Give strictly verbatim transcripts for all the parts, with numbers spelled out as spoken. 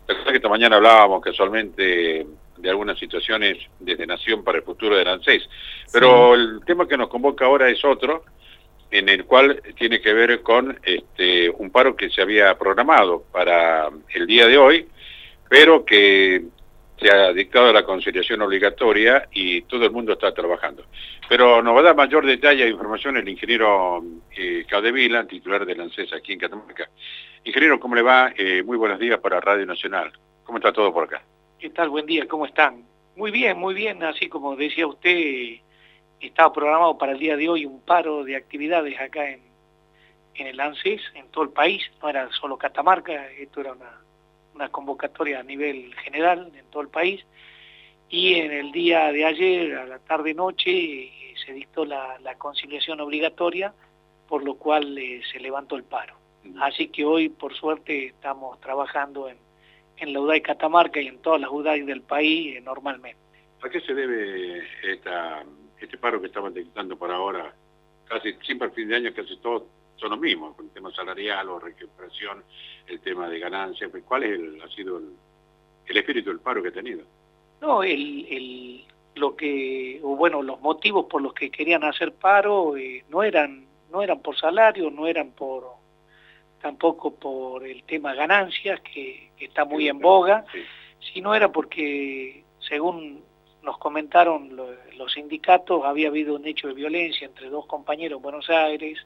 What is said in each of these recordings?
Recuerda que esta mañana hablábamos casualmente de algunas situaciones desde Nación para el Futuro del ANSES, pero Sí. el tema que nos convoca ahora es otro, en el cual tiene que ver con este, un paro que se había programado para el día de hoy, pero que se ha dictado la conciliación obligatoria y todo el mundo está trabajando. Pero nos va a dar mayor detalle e información el ingeniero eh, Caudevila, titular del ANSES aquí en Catamarca. Ingeniero, ¿cómo le va? Eh, muy buenos días para Radio Nacional. ¿Cómo está todo por acá? ¿Qué tal? Buen día, ¿cómo están? Muy bien, muy bien, así como decía usted, estaba programado para el día de hoy un paro de actividades acá en, en el ANSES, en todo el país, no era solo Catamarca, esto era una, una convocatoria a nivel general en todo el país, y en el día de ayer, a la tarde-noche, eh, se dictó la, la conciliación obligatoria, por lo cual eh, se levantó el paro. Así que hoy, por suerte, estamos trabajando en en la U D A I Catamarca y en todas las U D A I del país eh, normalmente. ¿A qué se debe esta, este paro que estaban dictando por ahora? Casi siempre al fin de año casi todos son los mismos, con el tema salarial o recuperación, el tema de ganancias. ¿Cuál es el, ha sido el, el espíritu del paro que ha tenido? No, el, el, lo que, o bueno, los motivos por los que querían hacer paro eh, no eran, no eran por salario, no eran por tampoco por el tema ganancias, que, que está muy en boga, sí. Sino era porque, según nos comentaron lo, los sindicatos, había habido un hecho de violencia entre dos compañeros en Buenos Aires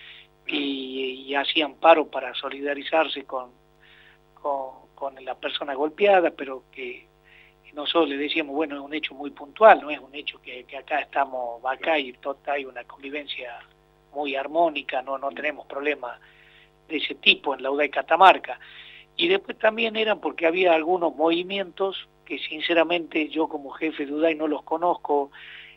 y, y hacían paro para solidarizarse con, con, con la persona golpeada, pero que nosotros le decíamos, bueno, es un hecho muy puntual, no es un hecho que, que acá estamos, acá y todo, hay una convivencia muy armónica, no, no tenemos problemas de ese tipo en la U D A I Catamarca. Y después también eran porque había algunos movimientos que sinceramente yo como jefe de U D A I no los conozco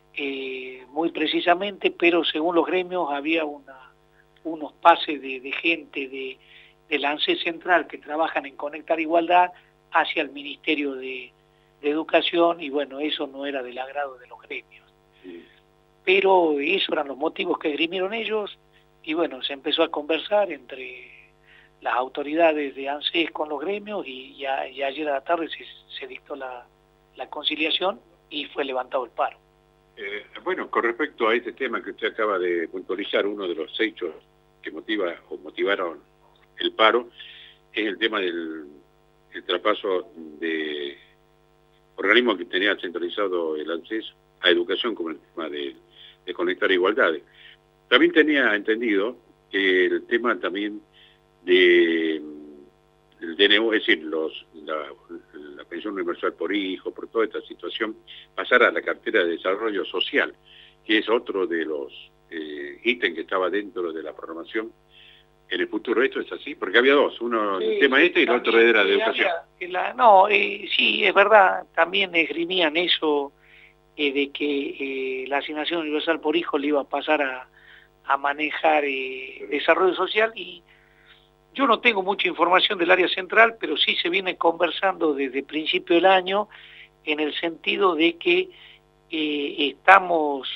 eh, muy precisamente, pero según los gremios había una, unos pases de, de gente de, del ANSES Central que trabajan en Conectar Igualdad hacia el Ministerio de, de Educación, y bueno, eso no era del agrado de los gremios. Sí. Pero esos eran los motivos que esgrimieron ellos. Y bueno, se empezó a conversar entre las autoridades de ANSES con los gremios y, y, a, y ayer a la tarde se, se dictó la, la conciliación y fue levantado el paro. Eh, bueno, con respecto a este tema que usted acaba de puntualizar, uno de los hechos que motiva o motivaron el paro es el tema del el traspaso de organismos que tenía centralizado el ANSES a educación, como el tema de, de Conectar Igualdades. También tenía entendido que el tema también de del D N U, es decir, los, la, la pensión universal por hijo, por toda esta situación, pasara a la cartera de desarrollo social, que es otro de los eh, ítems que estaba dentro de la programación en el futuro. ¿Esto es así? Porque había dos, uno sí, el tema este y el otro era de educación. Había, la, no, eh, sí, es verdad, también esgrimían eso eh, de que eh, la asignación universal por hijo le iba a pasar a a manejar eh, desarrollo social, y yo no tengo mucha información del área central, pero sí se viene conversando desde principio del año en el sentido de que eh, estamos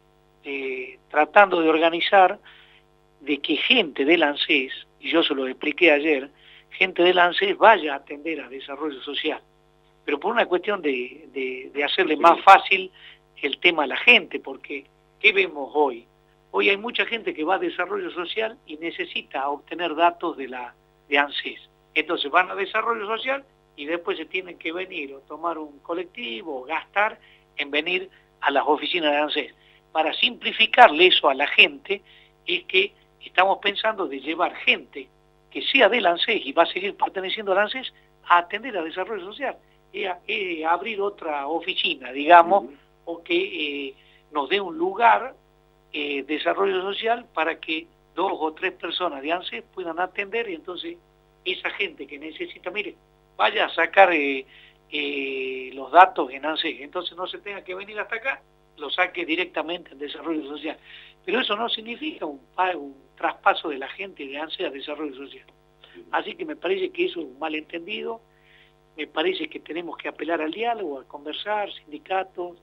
eh, tratando de organizar de que gente del ANSES, y yo se lo expliqué ayer, gente del ANSES vaya a atender a desarrollo social, pero por una cuestión de, de, de hacerle más fácil el tema a la gente, porque ¿qué vemos hoy? Hoy hay mucha gente que va a desarrollo social y necesita obtener datos de la de ANSES. Entonces van a desarrollo social y después se tienen que venir o tomar un colectivo o gastar en venir a las oficinas de ANSES. Para simplificarle eso a la gente es que estamos pensando de llevar gente que sea del ANSES y va a seguir perteneciendo al ANSES a atender al desarrollo social. Es, es abrir otra oficina, digamos, uh-huh. o que eh, nos dé un lugar Eh, desarrollo social para que dos o tres personas de ANSES puedan atender, y entonces esa gente que necesita, mire, vaya a sacar eh, eh, los datos en ANSES, entonces no se tenga que venir hasta acá, lo saque directamente en desarrollo social. Pero eso no significa un, un traspaso de la gente de ANSES a desarrollo social. Así que me parece que eso es un malentendido, me parece que tenemos que apelar al diálogo, a conversar, sindicatos,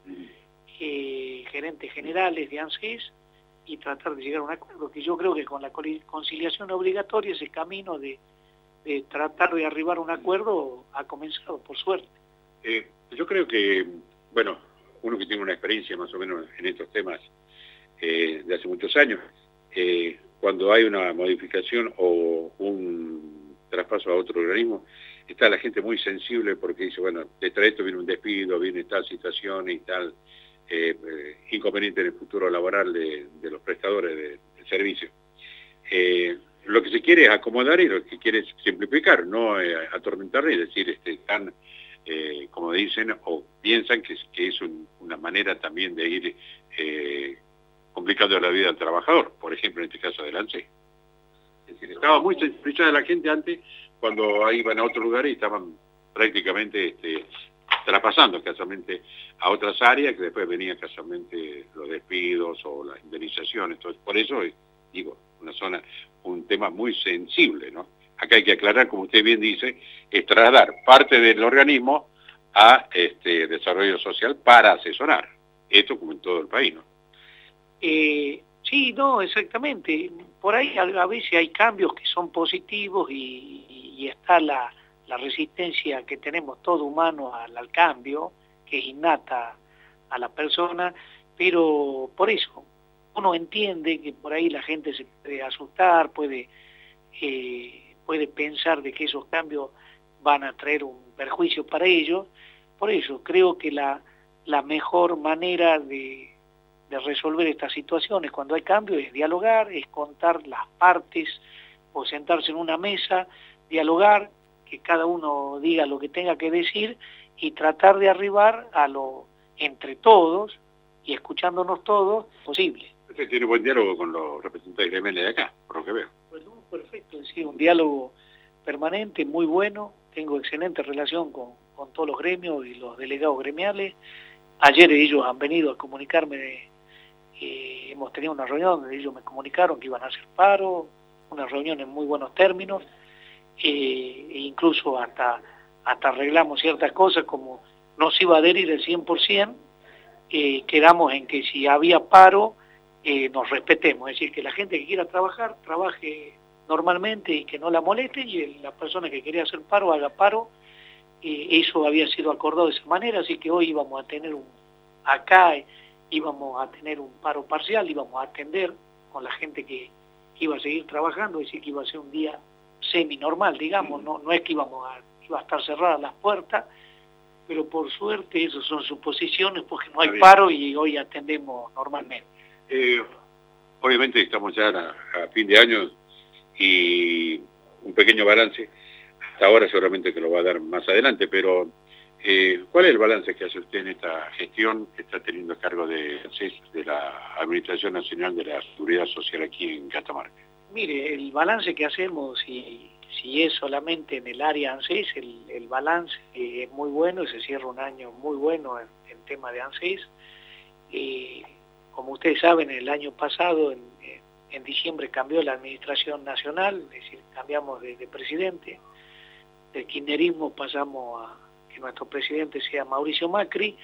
eh, gerentes generales de ANSES, y tratar de llegar a un acuerdo, que yo creo que con la conciliación obligatoria, ese camino de, de tratar de arribar un acuerdo ha comenzado, por suerte. Eh, yo creo que, bueno, uno que tiene una experiencia más o menos en estos temas eh, de hace muchos años, eh, cuando hay una modificación o un traspaso a otro organismo, está la gente muy sensible porque dice, bueno, detrás de esto viene un despido, viene tal situación y tal eh, eh, inconveniente en el futuro laboral de, de los prestadores de, del servicio. Eh, lo que se quiere es acomodar y lo que quiere es simplificar, no eh, atormentar y decir, este, tan, eh, como dicen, o piensan que, que es un, una manera también de ir eh, complicando la vida al trabajador, por ejemplo, en este caso del ANSES. Es decir, estaba muy sensibilizada la gente antes, cuando iban a otros lugares y estaban prácticamente este, traspasando casualmente a otras áreas, que después venían casualmente los despidos o las indemnizaciones. Entonces, por eso, digo, una zona, un tema muy sensible, ¿no? Acá hay que aclarar, como usted bien dice, es trasladar parte del organismo a este desarrollo social para asesorar. Esto como en todo el país, ¿no? Eh, sí, no, exactamente. Por ahí a, a veces hay cambios que son positivos y, y está la, la resistencia que tenemos todo humano al, al cambio, que es innata a la persona, pero por eso uno entiende que por ahí la gente se puede asustar, puede, eh, puede pensar de que esos cambios van a traer un perjuicio para ellos. Por eso creo que la, la mejor manera de de resolver estas situaciones cuando hay cambio es dialogar, es contar las partes o sentarse en una mesa, dialogar, que cada uno diga lo que tenga que decir y tratar de arribar a lo entre todos y escuchándonos todos posible. Usted tiene buen diálogo con los representantes gremiales de acá, por lo que veo. Bueno, perfecto, sí, un diálogo permanente, muy bueno, tengo excelente relación con, con todos los gremios y los delegados gremiales. Ayer ellos han venido a comunicarme de Eh, hemos tenido una reunión donde ellos me comunicaron que iban a hacer paro, una reunión en muy buenos términos, eh, e incluso hasta, hasta arreglamos ciertas cosas como no se iba a adherir el cien por ciento, eh, quedamos en que si había paro eh, nos respetemos, es decir, que la gente que quiera trabajar, trabaje normalmente y que no la moleste, y la persona que quería hacer paro, haga paro. Eh, eso había sido acordado de esa manera, así que hoy íbamos a tener un, acá íbamos a tener un paro parcial, íbamos a atender con la gente que, que iba a seguir trabajando, es decir, que iba a ser un día semi-normal, digamos, no, no es que íbamos a, iba a estar cerradas las puertas, pero por suerte esas son suposiciones porque no hay paro y hoy atendemos normalmente. Eh, obviamente estamos ya a, a fin de año y un pequeño balance, hasta ahora seguramente que lo va a dar más adelante, pero Eh, ¿cuál es el balance que hace usted en esta gestión que está teniendo a cargo de, de la Administración Nacional de la Seguridad Social aquí en Catamarca? Mire, el balance que hacemos, si, si es solamente en el área ANSES, el, el balance es muy bueno y se cierra un año muy bueno en, en tema de ANSES. Eh, como ustedes saben, el año pasado, en, en diciembre, cambió la Administración Nacional, es decir, cambiamos de, de presidente. Del kirchnerismo pasamos a que nuestro presidente sea Mauricio Macri.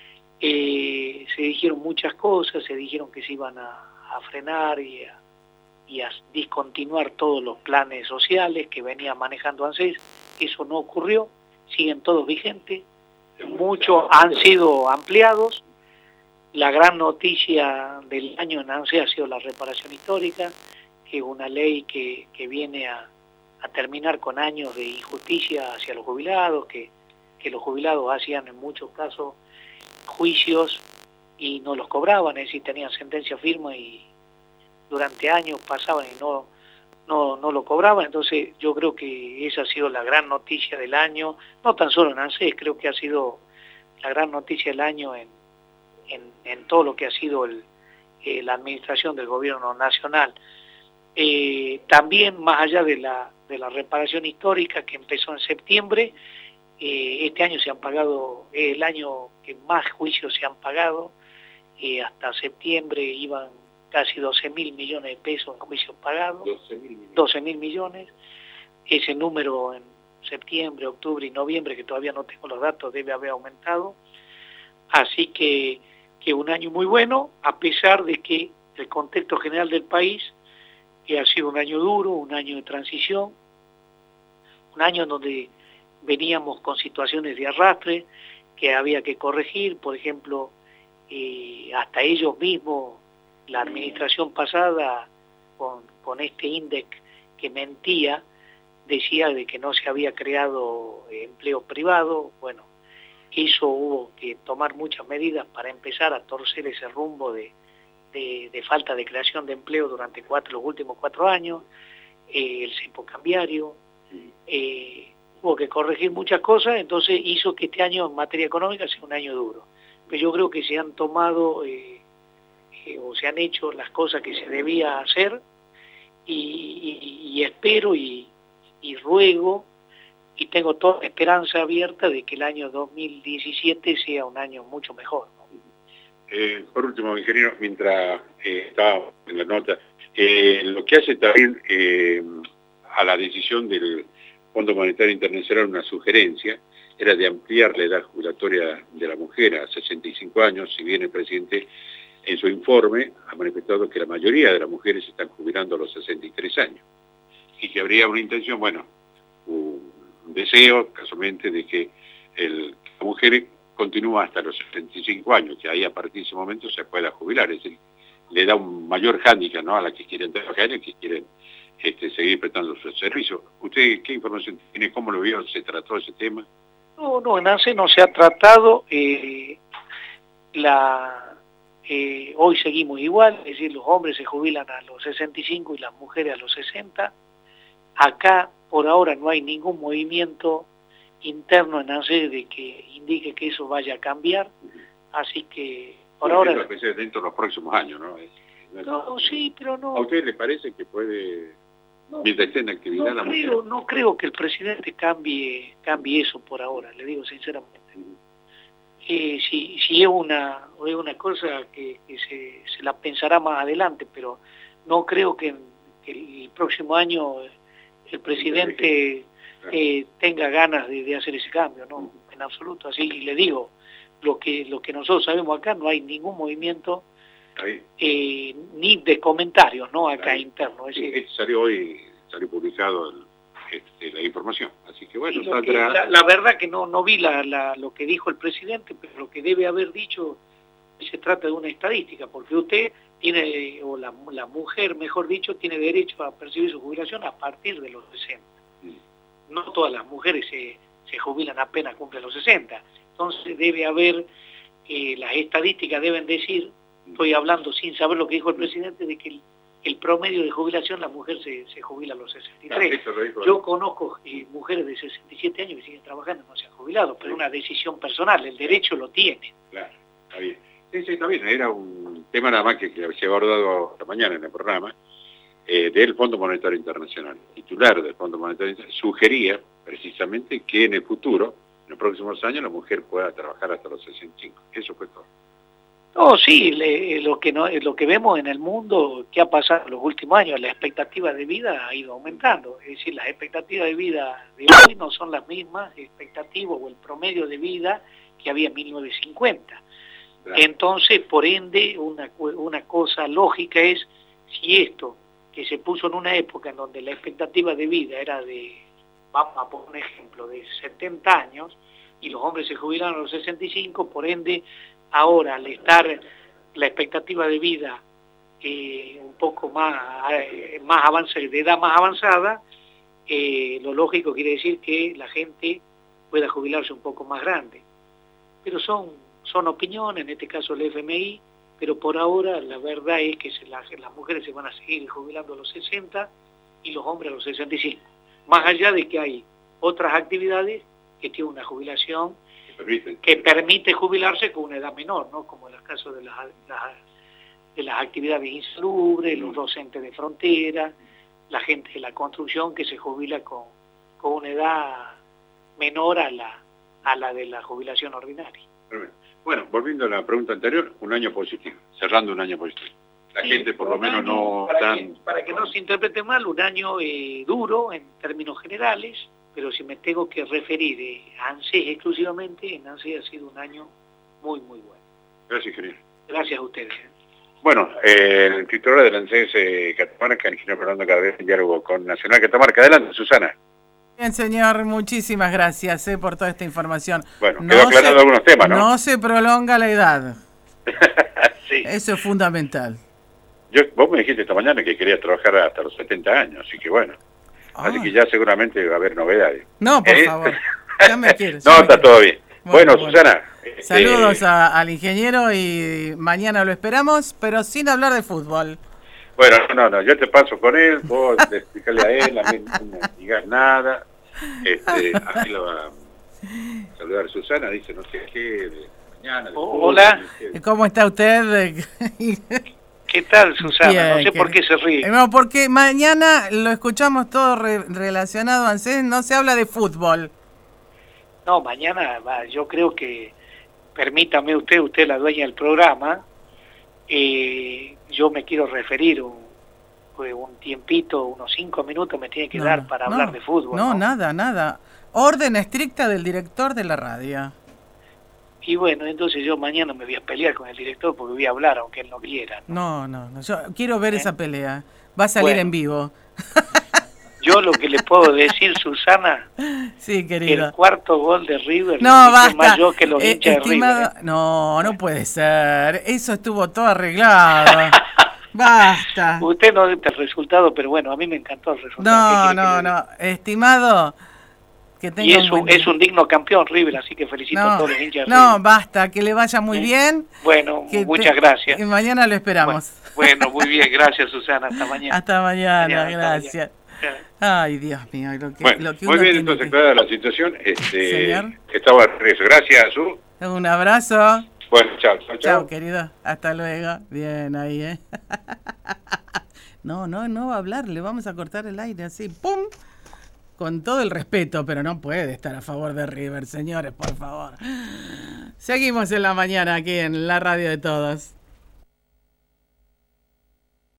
Eh, se dijeron muchas cosas, se dijeron que se iban a, a frenar y a, y a discontinuar todos los planes sociales que venía manejando ANSES. Eso no ocurrió, siguen todos vigentes, muchos han sido ampliados. La gran noticia del año en ANSES ha sido la reparación histórica, que es una ley que, que viene a, a terminar con años de injusticia hacia los jubilados, que que los jubilados hacían en muchos casos juicios y no los cobraban, es decir, tenían sentencia firme y durante años pasaban y no, no, no lo cobraban. Entonces yo creo que esa ha sido la gran noticia del año, no tan solo en ANSES, creo que ha sido la gran noticia del año en, en, en todo lo que ha sido el, eh, la administración del gobierno nacional. Eh, también más allá de la, de la reparación histórica que empezó en septiembre, Eh, este año se han pagado, es el año que más juicios se han pagado, eh, hasta septiembre iban casi doce mil millones de pesos en juicios pagados, doce mil millones, ese número en septiembre, octubre y noviembre, que todavía no tengo los datos, debe haber aumentado, así que, que un año muy bueno, a pesar de que el contexto general del país, que ha sido un año duro, un año de transición, un año en donde veníamos con situaciones de arrastre que había que corregir, por ejemplo, eh, hasta ellos mismos, la administración pasada, con, con este índice que mentía, decía de que no se había creado empleo privado. Bueno, eso hubo que tomar muchas medidas para empezar a torcer ese rumbo de, de, de falta de creación de empleo durante cuatro, los últimos cuatro años, eh, el cepo cambiario, eh, hubo que corregir muchas cosas, entonces hizo que este año en materia económica sea un año duro. Pero yo creo que se han tomado eh, eh, o se han hecho las cosas que se debía hacer y, y, y espero y, y ruego y tengo toda la esperanza abierta de que el año dos mil diecisiete sea un año mucho mejor, ¿no? Eh, por último, ingeniero, mientras eh, estaba en la nota, eh, lo que hace también eh, a la decisión del Fondo Monetario Internacional, una sugerencia, era de ampliar la edad jubilatoria de la mujer a sesenta y cinco años, si bien el presidente en su informe ha manifestado que la mayoría de las mujeres se están jubilando a los sesenta y tres años, y que habría una intención, bueno, un deseo, casualmente, de que el, la mujer continúa hasta los sesenta y cinco años, que ahí a partir de ese momento se pueda jubilar, es decir, le da un mayor hándicap, ¿no?, a las que quieren trabajar y que quieren este, seguir prestando su servicio. ¿Usted qué información tiene? ¿Cómo lo vio? ¿Se trató ese tema? No, no, en ANSES no se ha tratado. Eh, la, eh, hoy seguimos igual, es decir, los hombres se jubilan a los sesenta y cinco y las mujeres a los sesenta. Acá, por ahora, no hay ningún movimiento interno en ANSES de que indique que eso vaya a cambiar, así que por bueno, ahora... Eso dentro de los próximos años, ¿no? Es, no, es... no, sí, pero no... ¿A usted le parece que puede, no, mientras esté en actividad no la creo, mujer? No creo que el presidente cambie, cambie eso por ahora, le digo sinceramente. Eh, si, si es una, es una cosa que, que se, se la pensará más adelante, pero no creo que, que el próximo año el presidente eh, tenga ganas de, de hacer ese cambio, no, en absoluto. Así le digo, lo que lo que nosotros sabemos acá, no hay ningún movimiento eh, ni de comentarios, no acá Ahí. interno. Es decir, sí, salió hoy, salió publicado el, este, la información, así que bueno, que, saldrá... la, la verdad que no no vi la, la, lo que dijo el presidente, pero lo que debe haber dicho se trata de una estadística, porque usted tiene, o la, la mujer, mejor dicho, tiene derecho a percibir su jubilación a partir de los sesenta. Mm. No todas las mujeres se, se jubilan apenas cumplen los sesenta. Entonces debe haber, eh, las estadísticas deben decir, estoy hablando sin saber lo que dijo el presidente, de que el, el promedio de jubilación, la mujer se, se jubila a los sesenta y tres. Ah, yo conozco eh, mujeres de sesenta y siete años que siguen trabajando, no se han jubilado, pero es una decisión personal, el derecho lo tiene. Claro, está bien. Sí, sí, está bien, era un tema nada más que, que se ha abordado esta mañana en el programa, eh, del Fondo Monetario Internacional. El titular del Fondo Monetario Internacional sugería precisamente que en el futuro, en los próximos años, la mujer pueda trabajar hasta los sesenta y cinco. Eso fue todo. No, sí, le, lo, que no, lo que vemos en el mundo, que ha pasado en los últimos años, la expectativa de vida ha ido aumentando. Es decir, las expectativas de vida de hoy no son las mismas expectativas o el promedio de vida que había en mil novecientos cincuenta. Entonces, por ende, una, una cosa lógica es, si esto, que se puso en una época en donde la expectativa de vida era de, vamos a poner un ejemplo, de setenta años, y los hombres se jubilan a los sesenta y cinco, por ende, ahora al estar la expectativa de vida eh, un poco más, eh, más avanzada, de edad más avanzada, eh, lo lógico quiere decir que la gente pueda jubilarse un poco más grande. Pero son... son opiniones, en este caso el F M I, pero por ahora la verdad es que se la, las mujeres se van a seguir jubilando a los sesenta y los hombres a los sesenta y cinco. Más allá de que hay otras actividades que tienen una jubilación que permite, que permite jubilarse con una edad menor, ¿no? Como en el caso de las, las, de las actividades insalubres, los docentes de frontera, la gente de la construcción que se jubila con, con una edad menor a la, a la de la jubilación ordinaria. Bueno, volviendo a la pregunta anterior, un año positivo, cerrando un año positivo. La sí, gente por lo menos año, no para tan... Que, para que no se interprete mal, un año eh, duro en términos generales, pero si me tengo que referir eh, a ANSES exclusivamente, en ANSES ha sido un año muy, muy bueno. Gracias, ingeniero. Gracias a ustedes. Bueno, eh, el titular del ANSES eh, Catamarca, el ingeniero Fernando Cardel, en diálogo con Nacional Catamarca. Adelante, Susana. Bien, señor, muchísimas gracias eh, por toda esta información. Bueno, no quedó aclarado se, algunos temas, ¿no? No se prolonga la edad. Sí. Eso es fundamental. Yo, vos me dijiste esta mañana que querías trabajar hasta los setenta años, así que bueno. Ah. Así que ya seguramente va a haber novedades. No, por ¿Eh? favor. Ya me quieres. No, ya me está quieres. todo bien. Bueno, Bueno, Susana. bueno. Saludos este, a, al ingeniero y mañana lo esperamos, pero sin hablar de fútbol. Bueno, no, no, yo te paso con él, vos explicarle a él, a mí no me digas nada. Este, así lo va a saludar a Susana, dice no sé qué, de mañana. De Hola. fútbol, ¿Cómo está usted? ¿Qué tal, Susana? Bien, no sé por qué se ríe. No, porque mañana lo escuchamos todo re relacionado a ANSES, no se habla de fútbol. No, mañana va, yo creo que, permítame usted, usted es la dueña del programa, eh, yo me quiero referir un, un tiempito, unos cinco minutos me tiene que no, dar para no, hablar de fútbol. No, ¿no? nada, nada. Orden estricta del director de la radio. Y bueno, entonces yo mañana me voy a pelear con el director porque voy a hablar aunque él no quiera. No, no, no. Yo quiero ver ¿Eh? esa pelea. Va a salir Bueno. en vivo. Yo lo que le puedo decir, Susana, Sí, que querido. el cuarto gol de River No, lo hice basta. más yo que los Eh, hinchas estimado, de River. ¿eh? No, no puede ser. Eso estuvo todo arreglado. Basta. Usted no ve el resultado, pero bueno, a mí me encantó el resultado. No, no, no. Estimado, que tenga Y es un buen un, día. es un digno campeón River, así que felicito a No, todos los hinchas de no, River. basta. Que le vaya muy ¿Eh? bien. Bueno, Que muchas te- gracias. Y mañana lo esperamos. Bueno, bueno, muy bien, gracias Susana, hasta mañana. Hasta mañana, Mañana, hasta gracias. mañana. Ay, Dios mío, lo que, Bueno, lo que muy uno bien, tiene entonces, que- clara la situación. Este, Señor. estaba de regreso. Gracias, Su. Un abrazo. Bueno, chao, chao, Chao, chao. querido. Hasta luego. Bien ahí, ¿eh? No, no, no va a hablar. Le vamos a cortar el aire así. ¡Pum! Con todo el respeto, pero no puede estar a favor de River, señores, por favor. Seguimos en la mañana aquí en la radio de todos.